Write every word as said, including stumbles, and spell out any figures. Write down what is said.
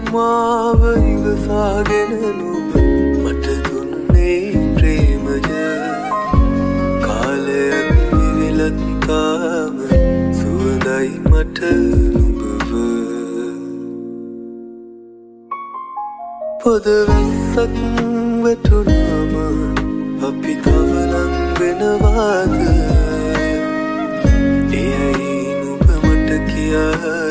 මාව ඉවසාගෙන නුඹ මට දුන්නේ ප්‍රේමය කාලයක් නිවිලත් තාම සුවඳයි මට නුඹව පොදවැස්සක් වැටුණාම අපි තවලම් වෙනවාද එයයි නුඹ මට කියා